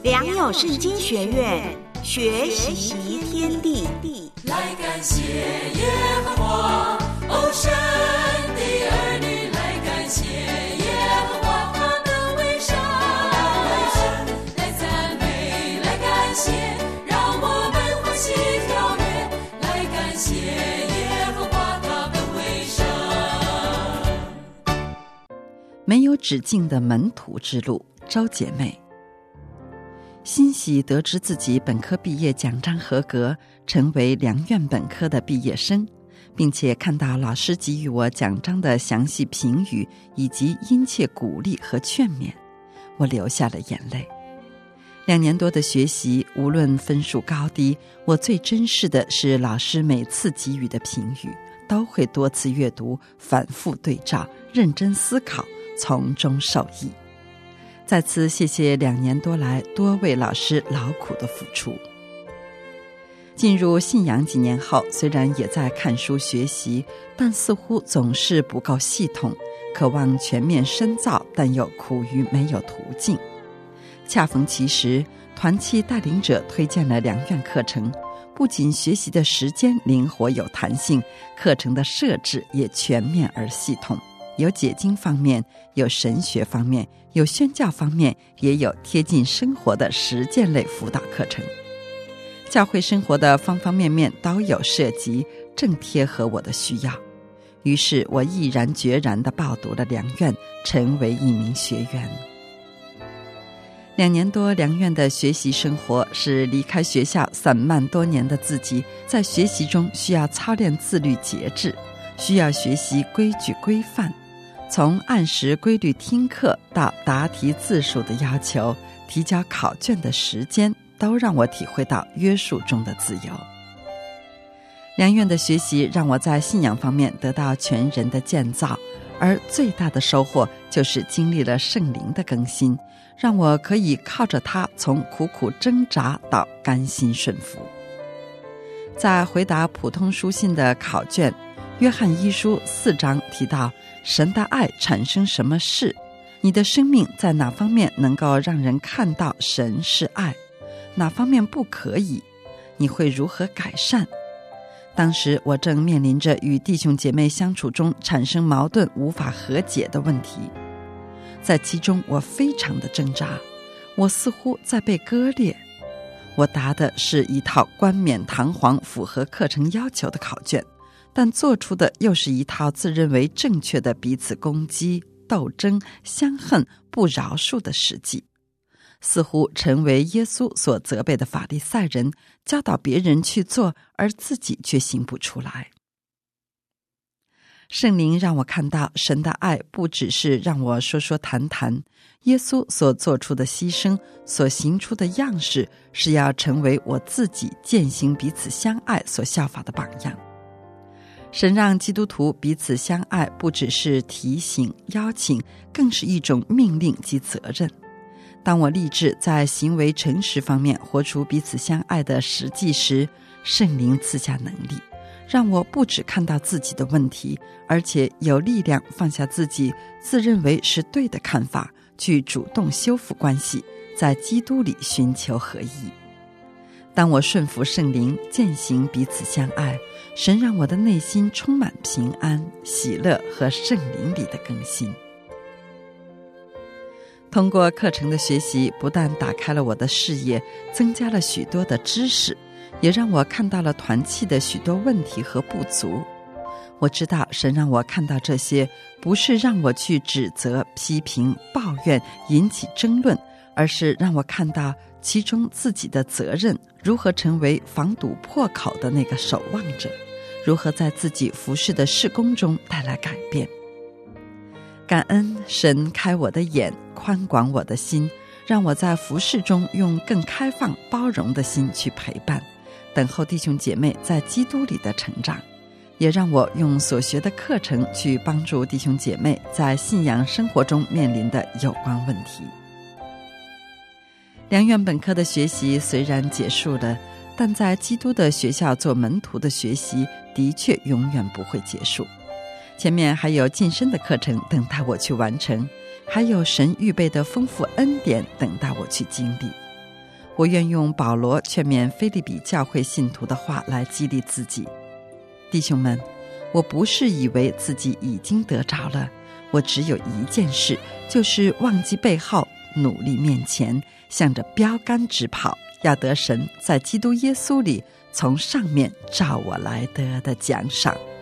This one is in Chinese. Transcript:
良友圣经学院，学习天地。 来感谢耶和华，哦，神的儿女来感谢耶和华，他的为善，来赞美，来感谢，让我们欢喜跳跃，来感谢耶和华，他的为善。 没有止境的门徒之路，周姐妹。欣喜得知自己本科毕业奖章合格，成为良院本科的毕业生，并且看到老师给予我奖章的详细评语以及殷切鼓励和劝勉，我流下了眼泪。2年多的学习，无论分数高低，我最珍视的是老师每次给予的评语，都会多次阅读，反复对照，认真思考，从中受益。再次谢谢2年多来多位老师劳苦的付出。进入信仰几年后，虽然也在看书学习，但似乎总是不够系统，渴望全面深造，但又苦于没有途径。恰逢其时，团契带领者推荐了良院课程，不仅学习的时间灵活有弹性，课程的设置也全面而系统，有解经方面，有神学方面，有宣教方面，也有贴近生活的实践类辅导课程。教会生活的方方面面都有涉及，正贴合我的需要。于是我毅然决然地报读了良院，成为一名学员。2年多良院的学习生活，是离开学校散漫多年的自己，在学习中需要操练自律节制，需要学习规矩规范，从按时规律听课到答题字数的要求，提交考卷的时间，都让我体会到约束中的自由。良院的学习让我在信仰方面得到全人的建造，而最大的收获就是经历了圣灵的更新，让我可以靠着它从苦苦挣扎到甘心顺服。在回答普通书信的考卷，约翰一书4章提到，神的爱产生什么事？你的生命在哪方面能够让人看到神是爱？哪方面不可以？你会如何改善？当时我正面临着与弟兄姐妹相处中产生矛盾无法和解的问题，在其中我非常的挣扎，我似乎在被割裂。我答的是一套冠冕堂皇符合课程要求的考卷，但做出的又是一套自认为正确的彼此攻击、斗争、相恨、不饶恕的实际，似乎成为耶稣所责备的法利赛人，教导别人去做，而自己却行不出来。圣灵让我看到，神的爱不只是让我说说谈谈，耶稣所做出的牺牲，所行出的样式，是要成为我自己践行彼此相爱所效法的榜样。神让基督徒彼此相爱，不只是提醒、邀请，更是一种命令及责任。当我立志在行为诚实方面活出彼此相爱的实际时，圣灵赐下能力，让我不只看到自己的问题，而且有力量放下自己自认为是对的看法，去主动修复关系，在基督里寻求合一。当我顺服圣灵，践行彼此相爱，神让我的内心充满平安、喜乐和圣灵里的更新。通过课程的学习，不但打开了我的视野，增加了许多的知识，也让我看到了团契的许多问题和不足。我知道神让我看到这些，不是让我去指责、批评、抱怨，引起争论，而是让我看到其中自己的责任，如何成为防堵破口的那个守望者，如何在自己服侍的事工中带来改变。感恩神开我的眼，宽广我的心，让我在服事中用更开放包容的心去陪伴，等候弟兄姐妹在基督里的成长，也让我用所学的课程去帮助弟兄姐妹在信仰生活中面临的有关问题。良院本科的学习虽然结束了，但在基督的学校做门徒的学习的确永远不会结束。前面还有晋升的课程等待我去完成，还有神预备的丰富恩典等待我去经历。 我愿用保罗劝勉腓立比教会信徒的话来激励自己。弟兄们，我不是以为自己已经得着了，我只有一件事，就是忘记背后，努力面前，向着标杆直跑，要得神在基督耶稣里从上面照我来得的奖赏。